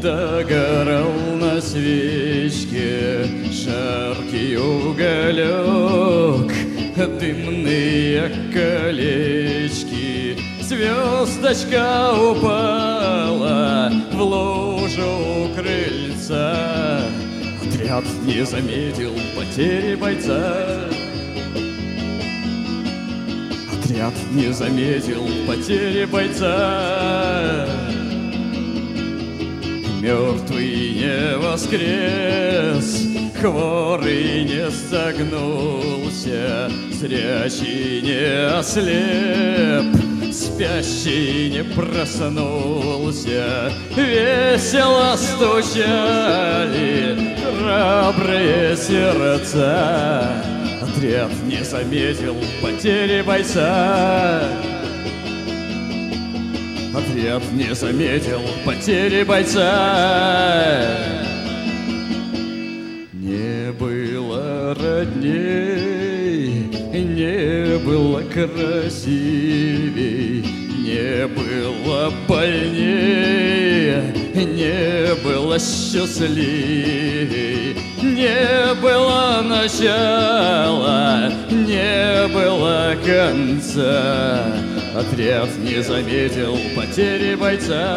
Догорал на свечке жаркий уголек, дымные колечки. Звездочка упала в лужу у крыльца. Отряд не заметил потери бойца. Отряд не заметил потери бойца. Мертвый не воскрес, хворый не согнулся, зрячий не ослеп, спящий не проснулся. Весело стучали храбрые сердца. Отряд не заметил потери бойца. Отряд не заметил потери бойца. Не было родней, не было красивей, не было больнее, не было счастливей, не было начала, не было конца. Отряд не заметил потери бойца.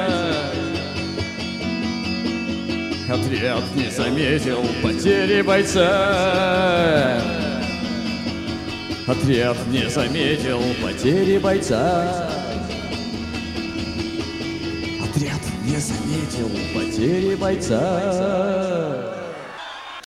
Отряд не заметил потери бойца. Отряд не заметил потери бойца. Отряд не заметил потери бойца.